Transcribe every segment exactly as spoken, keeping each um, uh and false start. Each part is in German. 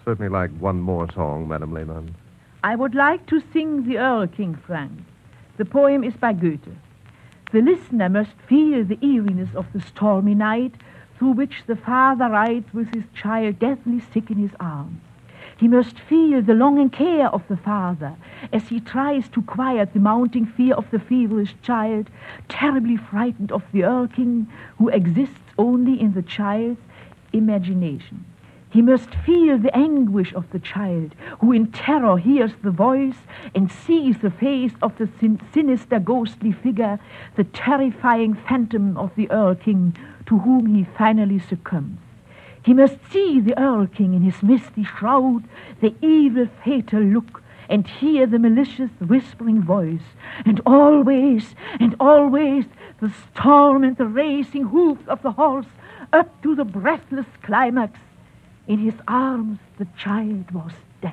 certainly like one more song, Madame Lehmann. I would like to sing the Erlking, Frank. The poem is by Goethe. The listener must feel the eeriness of the stormy night through which the father rides with his child deathly sick in his arms. He must feel the longing care of the father as he tries to quiet the mounting fear of the feverish child, terribly frightened of the Erlking who exists only in the child's imagination. He must feel the anguish of the child, who in terror hears the voice and sees the face of the sin- sinister ghostly figure, the terrifying phantom of the Erlking, to whom he finally succumbs. He must see the Erlking in his misty shroud, the evil fatal look, and hear the malicious whispering voice, and always, and always, the storm and the racing hoofs of the horse, up to the breathless climax. In his arms the child was dead.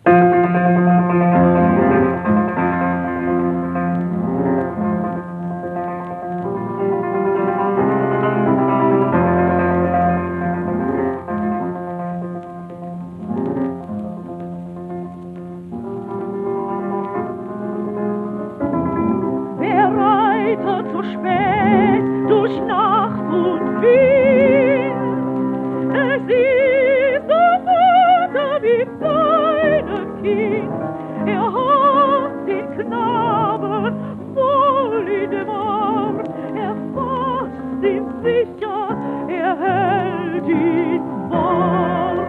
Wer reitet so spät durch Nacht und Wind? Es ist der Vater wie seine Kind. Er hat den Knaben voll in dem Arm. Er fasst ihn sicher, er hält ihn warm.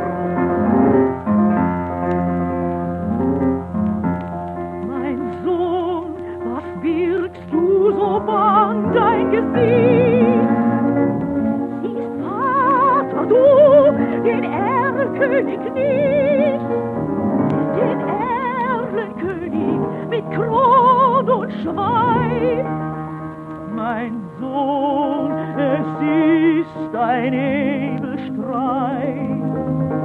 Mein Sohn, was birgst du so bang dein Gesicht? Siehst Vater, du den Erlkönig nicht, den Erlenkönig mit Kron und Schweif. Mein Sohn, es ist ein Nebelstreif.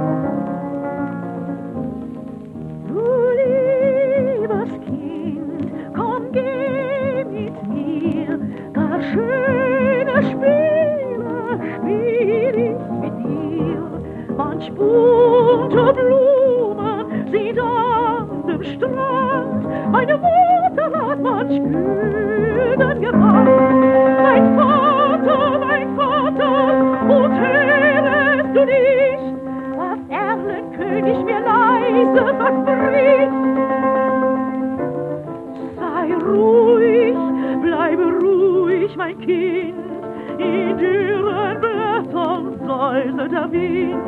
Du liebes Kind, komm, geh mit mir, gar schöne Spiele spiel ich mit dir. Manch bunte Blumen sind an dem Strand, meine Mutter hat manch Güten gemacht. Mein Vater, mein Vater, und hörst du nicht, was Erlenkönig mir leise verspricht? Sei ruhig, bleibe ruhig, mein Kind, in dürren Blättern säuselt der Wind.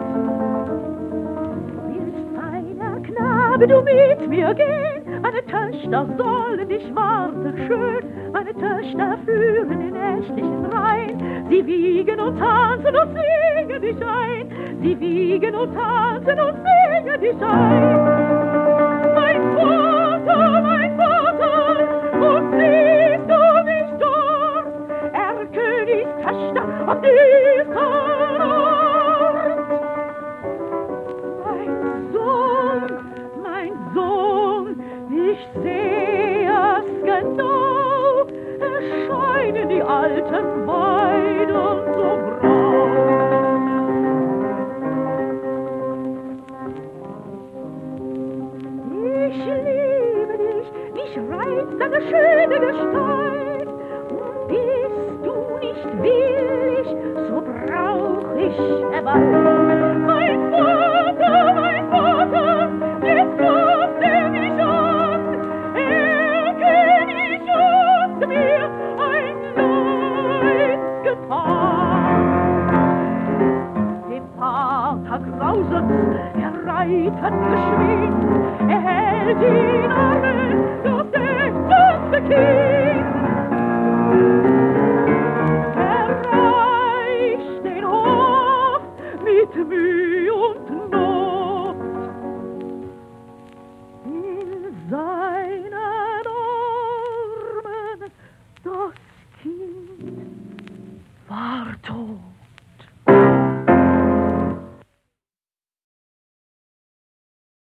Willst, feiner Knabe, du mit mir gehen? Meine Töchter sollen dich warten schön, meine Töchter führen in nächtlichen Reihen. Sie wiegen und tanzen und singen dich ein, sie wiegen und tanzen und singen dich ein. Mein Vater, mein Vater, und siehst du mich dort, Erlkönigs Töchter auf diesem Ort? Mein Sohn, mein Sohn, ich seh es genau, erscheinen die alten Weiden so grau. Ich liebe dich, mich reizt deine schöne Gestalt, und bist du nicht willig, so brauch ich Erwalt. Mein Vater, mein Vater, jetzt kommt er mich an, Erlkönig hat mir ein Leid getan. Dem Vater grauset's, er reitet geschwind, er hält ihn an, das ächzendste Kind.